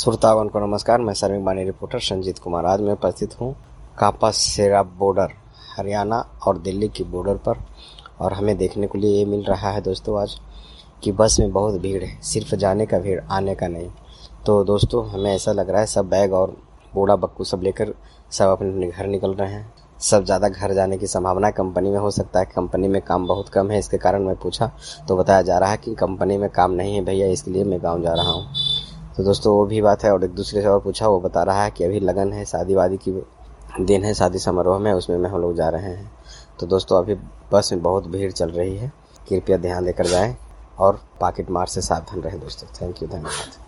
श्रोतागण को नमस्कार। मैं सर्विंग बानी रिपोर्टर संजीत कुमार। आज मैं उपस्थित हूँ कापा सेरा बॉर्डर, हरियाणा और दिल्ली की बॉर्डर पर, और हमें देखने को लिए ये मिल रहा है दोस्तों आज कि बस में बहुत भीड़ है, सिर्फ जाने का भीड़, आने का नहीं। तो दोस्तों हमें ऐसा लग रहा है सब बैग और बूढ़ा बक्कू सब लेकर सब अपने घर निकल रहे हैं। सब ज़्यादा घर जाने की संभावना कंपनी में हो सकता है। कंपनी में काम बहुत कम है, इसके कारण मैं पूछा तो बताया जा रहा है कि कंपनी में काम नहीं है भैया, इसके लिए मैं गाँव जा रहा हूँ। तो दोस्तों वो भी बात है। और एक दूसरे से और पूछा, वो बता रहा है कि अभी लगन है, शादी वादी की दिन है, शादी समारोह में, उसमें हम लोग जा रहे हैं। तो दोस्तों अभी बस में बहुत भीड़ चल रही है, कृपया ध्यान देकर जाएं और पॉकेट मार से सावधान रहें दोस्तों। थैंक यू, धन्यवाद।